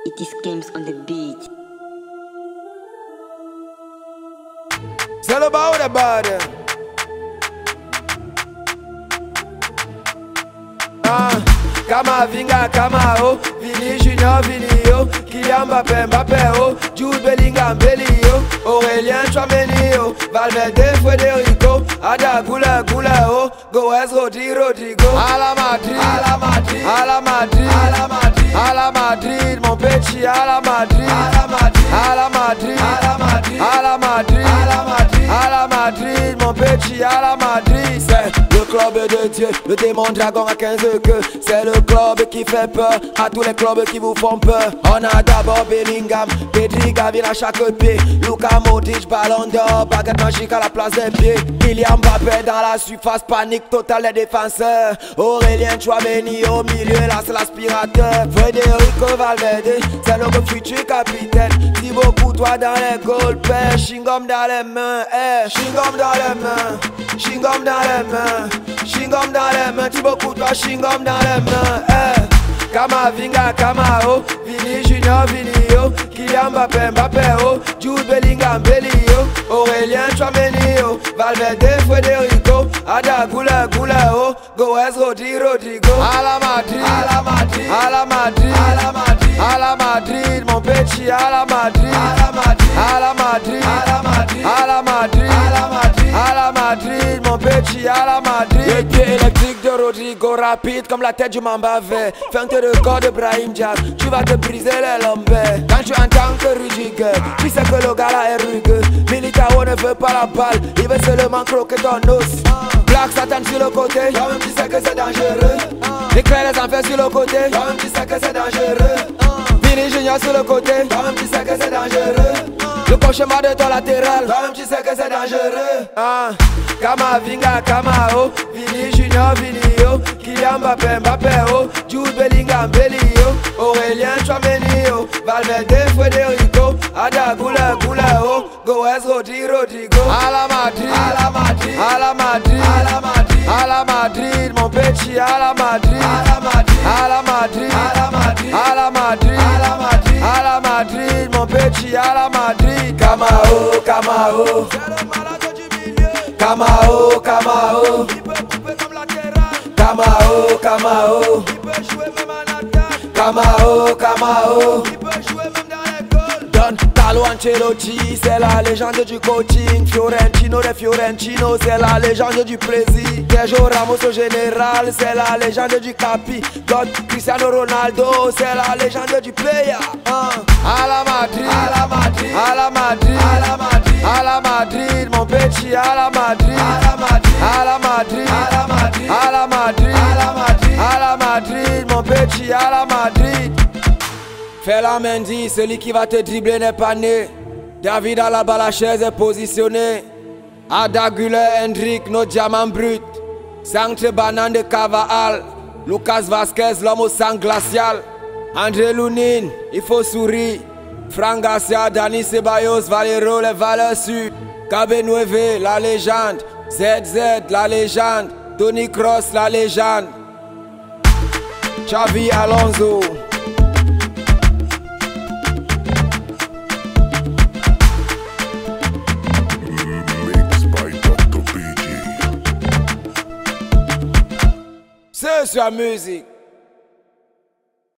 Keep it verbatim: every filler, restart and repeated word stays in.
It is games on the beat. C'est le bas ou le bad? Ah, Kama Vinga, Kama O, Vini Junior, Vini O, Kylian Mbappé, Mbappé O, Jude Bellingham, Belly O, Aurélien Tchouameni O, Valverde, Federico, Ada Gula, Gula O, Goes, Rodri, Rodrigo, à la Madrid, à la Madrid, à la Madrid, à la Madrid, à la Madrid, mon petit, à la Madrid, à la Madrid, à la Madrid, à la Madrid, à la Madrid, à la Madrid, à la Madrid, mon petit, à la Madrid. C'est le club de Dieu, le démon dragon à quinze queues. C'est le club qui fait peur à tous les clubs qui vous font peur. On a d'abord Bellingham, Pedri, Gavin à chaque pied, Luka Modric, Ballon d'Or, baguette magique à la place des pieds. Kylian Mbappé dans la surface, panique totale des défenseurs. Aurélien Tchouameni au milieu, là c'est l'aspirateur. Federico Valverde, c'est notre futur capitaine. Thibaut Courtois dans les goals, père, chewing-gum dans les mains, eh, chewing-gum dans les mains, chewing-gum dans les mains, chewing-gum dans les mains, Thibaut Courtois, chewing-gum dans les mains, eh. Kama Vinga, Kama O, Vini Junior, Vini O, Kylian Mbappé, Mbappé O, Jude Bellingham, Belly O, Aurélien Tchouameni O, Valverde, Federico, Ada Gula, Gula O, Goes, Rodri, Rodrigo, à la Madrid, à la Madrid, à la Madrid, à la Madrid, à la Madrid, mon petit, à la Madrid, à la Madrid, à la Madrid, à la Madrid, à la Madrid, à la Madrid, à la Madrid, mon petit, à la Madrid. Le pied électrique de Rodrigo, rapide comme la tête du Mamba vert, feinte de corps de Brahim Diaz, tu vas te briser les lombaires. Quand tu entends que Rudiger, tu sais que le gars là est rugueux. Militao ne veut pas la balle, il veut seulement croquer ton os. Black Satan sur le côté, toi-même tu sais que c'est dangereux. L'éclair les enfers sur le côté, toi-même tu sais que c'est dangereux. Vini Junior sur le côté, toi-même tu sais que c'est dangereux. Le cauchemar de ton latéral, toi-même tu sais que c'est dangereux. Ah, Kama Vinga, Kama O, Vini Junior, Vini O, Kylian Mbappé, Mbappé O, Jude Bellingham, Belly O, Aurélien Tchouameni O, Valverde, Federico, Ada Gula, Gula O, Goes, Rodri, Rodrigo, à la Madrid, à la Madrid, à la Madrid, à la Madrid, à la Madrid, mon petit, à la Madrid, à la Madrid, à la Madrid, à la Madrid, à la Madrid, à la Madrid, à la Madrid, mon petit, à la Madrid. Kama O, Kama O, c'est le malade du milieu. Kama O, Kama O, il peut couper comme latéral. Kama O, Kama O, il peut jouer même en attaque. Kama O, Kama O, il peut jouer même dans les goals. Don Carlo Ancelotti, c'est la légende du coaching. Fiorentino de Fiorentino, c'est la légende du plaisir. Sergio Ramos au général, c'est la légende du capi. Don Cristiano Ronaldo, c'est la légende du player. uh. À la Madrid, à la Madrid, à la Madrid, à la Madrid, à la Madrid, mon petit, à la Madrid, à la Madrid, à la Madrid, à la Madrid, à la Madrid, à la Madrid, à la Madrid, mon petit, à la Madrid. Fais la Mendy, celui qui va te dribbler n'est pas né. David à la balle, la chaise est positionnée. Ada Gula, Hendrick, nos diamants bruts. Sancte Banane de Cavall, Lucas Vasquez, l'homme au sang glacial. André Lounine, il faut sourire. Franck Garcia, Dani Ceballos, Valero, les valeurs sûres. Cabe Nueve, la légende. Z Z, la légende. Tony Kroos, la légende. Xavi Alonso. C'est sa musique.